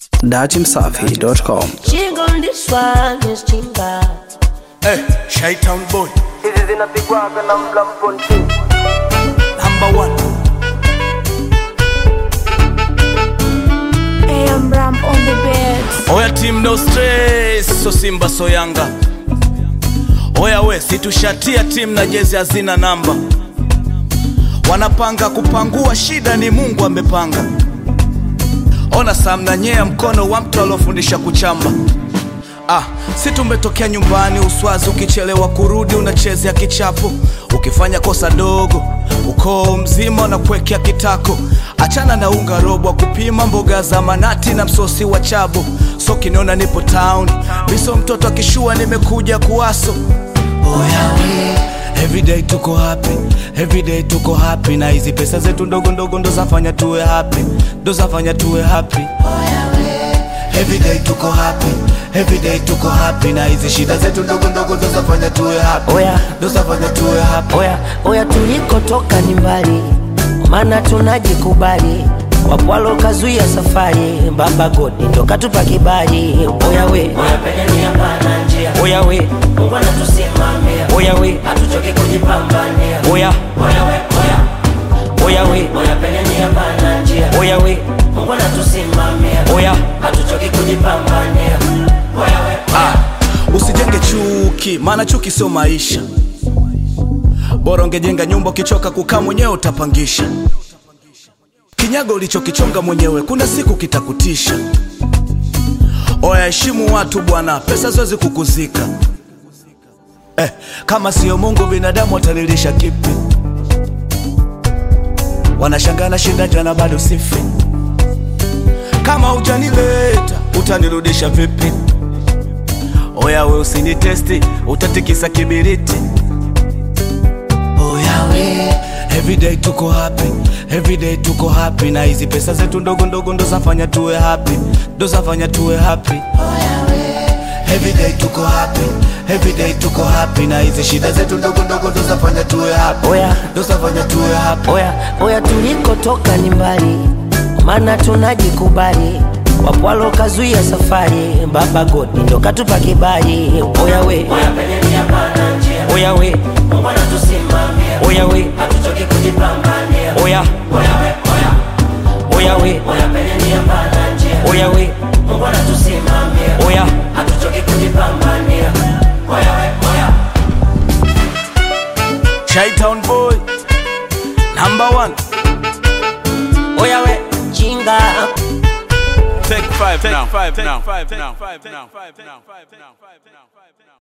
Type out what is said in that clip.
datimsafi.com. Chinga on this one is chinga. Hey, Shy-Town boy. Hizi zinapigwa na mlamponti. Number one. Hey, I'm Ram on the bed. Oya team no stress, so Simba so Yanga. Oya we, situshatia team na jezi hazina namba. Wanapanga kupangua, shida ni Mungu amepanga. Ona Samna nyea mkono wa mtu alofundisha kuchamba. Si tumetokea nyumbani Uswazi, ukichelewa kurudi unachezea kichapo. Ukifanya kosa dogo ukoo mzima na kuwekea kitako. Achana na unga robo kupima mboga za manati na msosi wa chabo. So kiniona nipo town, miso mtoto akishua nimekuja kuwaso. Oya we, everyday tuko happy, everyday tuko happy. Na hizi pesa zetu ndogo ndogo ndo zafanya tuwe happy, ndo zafanya tuwe happy. Oya we, everyday tuko happy, everyday tuko happy. Na hizi shida zetu ndogo ndogo ndo zafanya tuwe happy, Oya, ndo zafanya tuwe happy. Oya tulikotoka ni mbali, maana tunajikubali. Wapwalo kazuia safari, Baba God ndo katupa kibali. Oya we, Penye ni hapana njia. oya we, Mungu anatusimamia. oya we, Hatuchoki kujipambania. oya, Oya we, oya we, oya penye ni hapana njia. oya we, Mungu anatusimamia. oya. Hatuchoki kujipambania. Oya we, Usijenge chuki, maana chuki sio maisha. Bora ungejenga nyumba, ukichoka kukaa mwenyewe utapangisha. Kinyago ulichokichonga mwenyewe kuna siku kitakutisha. Oya heshimu watu bwana, pesa zoezi kukuzika. Kama sio Mungu binadamu watalilisha kipi? Wanashangana shinda jana bado sifi. Kama hujanileta utanirudisha vipi? Oya we usinitesti, utatikisa kibiriti. Oya we, everyday tuko happy, everyday tuko happy. Na hizi pesa zetu ndogo ndogo ndo zafanya tuwe happy, ndo zafanya tuwe happy. Oya we, everyday tuko happy, everyday tuko happy. Na hizi shida zetu ndogo ndogo ndo zafanya tuwe happy, Oya, ndo zafanya tuwe happy. oya tulikotoka ni mbali, maana tunajikubali. Wapwalo kazuia safari, Baba God ndo katupa kibali. Oya we, penye ni hapana njia. oya we, Mungu anatusimamia. oya we, Hatuchoki kujipambania. oya, Oya we, oya we, penye ni hapana njia. oya we, Mungu anatusimamia. oya. Hatuchoki kujipambania. Oya we, Shy-Town boy, number one. Oya we, chinga. Take five now.